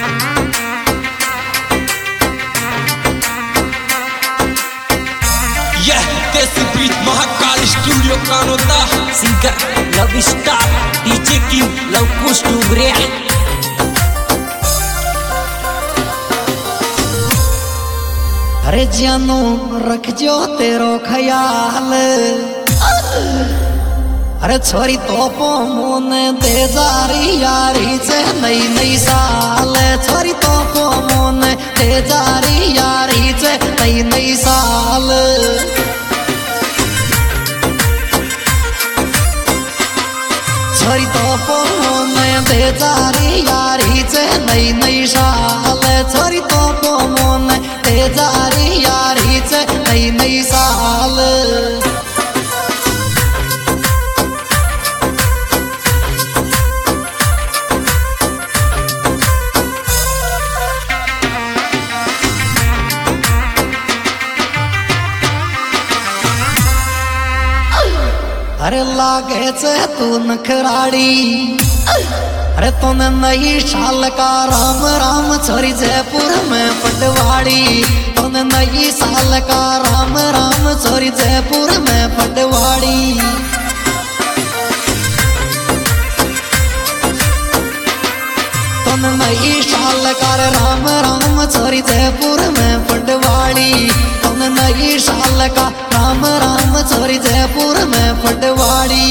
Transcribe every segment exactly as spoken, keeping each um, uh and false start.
यह desi beat Mahakal studio Kanota singer love star DJ king Luv Kush डूबरे। अरे जानू रख जो तेरो ख्याल, अरे छोरी तोपो मोने दे जारी यारी से नई नई साल, छोरी तोपो मोने दे जारी यारी से नई नई साल। छोरी तोपो मोने दे जारी यारी से नई नई साल, छोरी तोपो मोने दे जारी यारी से नई नई साल। अरे लागे से तू नखराड़ी, अरे तूने नई साल का राम राम छोरी जयपुर में पटवाड़ी, तूने नई साल का राम राम छोरी जयपुर में पटवाड़ी। तूने नई साल का राम राम छोरी जयपुर में पटवाड़ी, तूने नई साल का राम राम छोरी जयपुर में पटवाड़ी।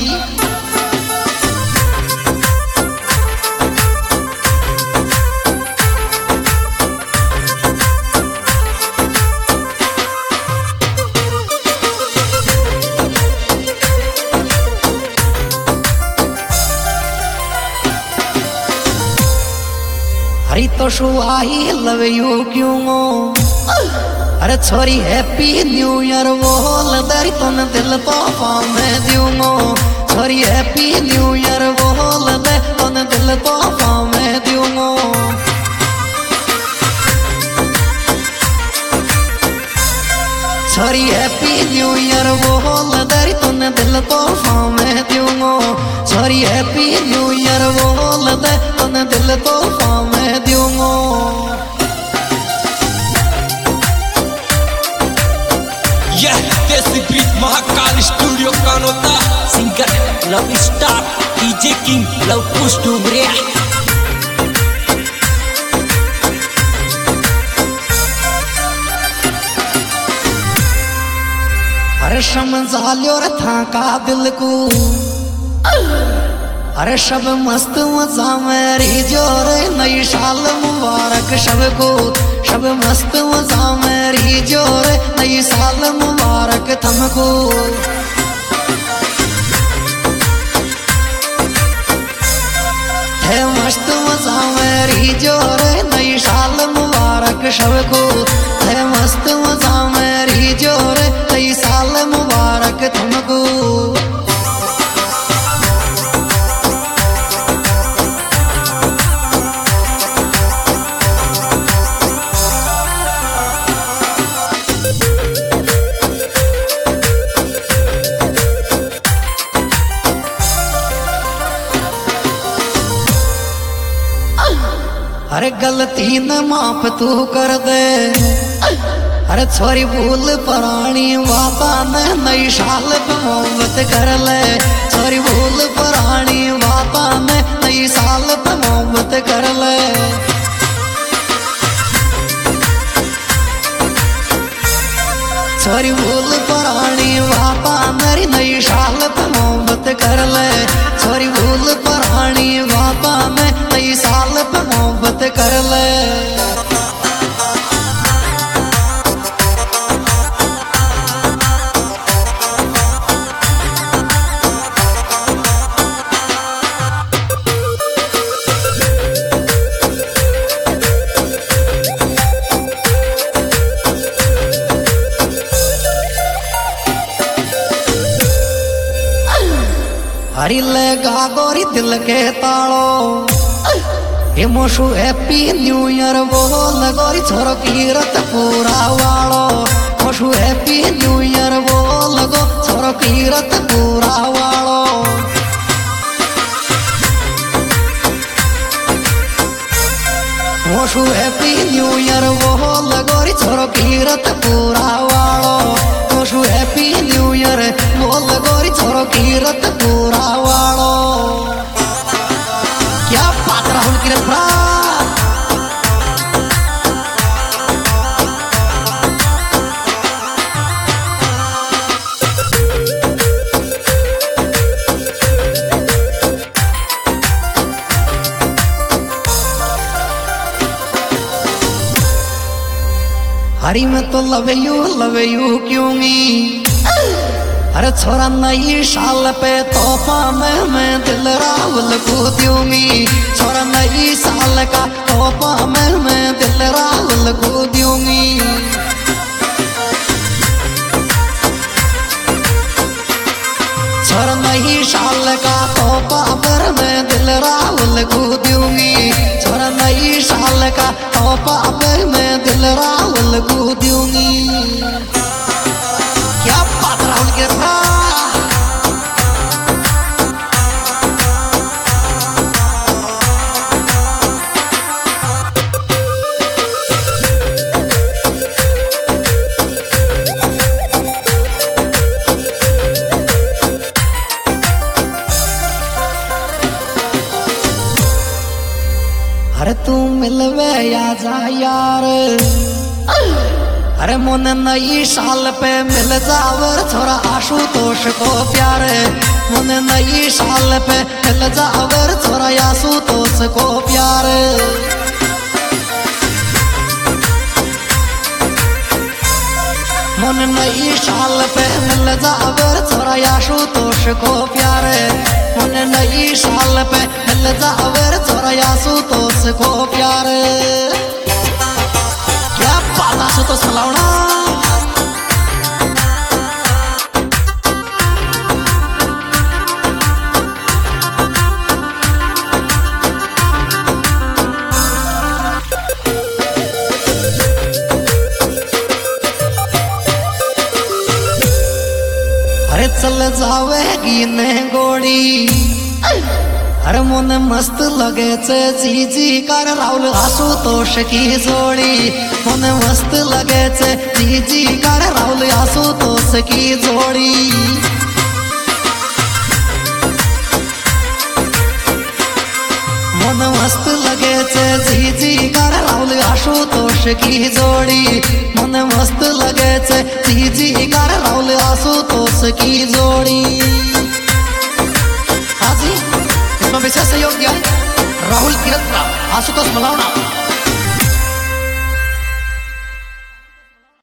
अरे तो शू आई लव यू क्यों, अरे छोरी हैप्पी न्यू ईयर बोल दरी तुन दिल तोहफा में दूंगो, छोरी हैप्पी न्यू ईयर बोल दे तुन दिल तोहफा में दूंगो। छोरी हैप्पी न्यू ईयर बोल दरी तुन दिल तोहफा में दूंगो, छोरी हैप्पी न्यू ईयर बोल दे तुन दिल तोहफा में दूंगो। यह desi beat Mahakal studio Kanota singer love star DJ king Luv Kush डूबरे। अरे समझा लो था का दिल को, अरे सब मस्त मजा मेरी जोर नई साल मुबारक सबको, सब मस्त मजा मेरी जोर नई साल मुबारक तुमको। है मस्त मजा मेरी जोर नई साल मुबारक सबको, है मस्त मजा मेरी जोर नई साल मुबारक तुमको। अरे गलती न माफ तू कर दे, अरे छोरी भूल पुरानी बाता ने नई साल पे मोहब्बत कर ले, छोरी भूल पुरानी बाता ने नई साल पे मोहब्बत कर ले। छोरी भूल पुरानी बाता मेरी नई साल पे मोहब्बत कर ले, छोरी भूल पुरानी बाता में नई साल पे मोहब्बत कर ले। हरी लेगा गोरी दिल के तालो, ये मोशु हैप्पी न्यू ईयर बोल गोरी छोरो कीरत पूरा वालो, मोशु हैप्पी न्यू ईयर बोल गो छोरो कीरत पूरा वालो। मोशु हैप्पी न्यू ईयर वो लगोरी छोरो कीरत पूरा वालो मोशु हैप्पी न्यू ईयर वो लगोरी छोरो कीरत पूरा वालो क्या बात राहुल कीरत भरा हरी में तो लवे यू लवे यू क्योंगी अरे छोरा नई साल पे तोहफा में मैं दिल राहुल को दूंगी छोरा नई साल का तोहफा में मैं दिल राहुल को दूंगी छोरा नई साल का तोहफा पर मैं दिल राहुल को दूंगी छोरा नई साल का तोहफा पर मैं दिल राहुल को दूंगी क्या बात राहुल के था अरे तू मिलवे या जा यार अरे मोन नई साल पे मिल जावर छोरा आशुतोष को प्यार मोन नई साल पे मिल जावर छोरा आशुतोष को प्यार मोन नई साल पे मिल जावर छोरा आशुतोष को प्यार मोन नई साल पे मिल जावर छोरा आशुतोष को प्यार क्या बात आशुतोष मलावना अरे चल जावेगी ने गोड़ी अरे मोन मस्त लगे छे जी जी कर राहुल आशुतोष की जोड़ी मोन मस्त लगे छे जी जी कर राहुल आशुतोष की जोड़ी मोन मस्त लगे छे जी जी कर राहुल आशुतोष की जोड़ी मोन मस्त लगे छे जी जी कर राहुल आशुतोष की जोड़ी विशेष सहयोग दिया राहुल कीरत आशुतोष मलावना।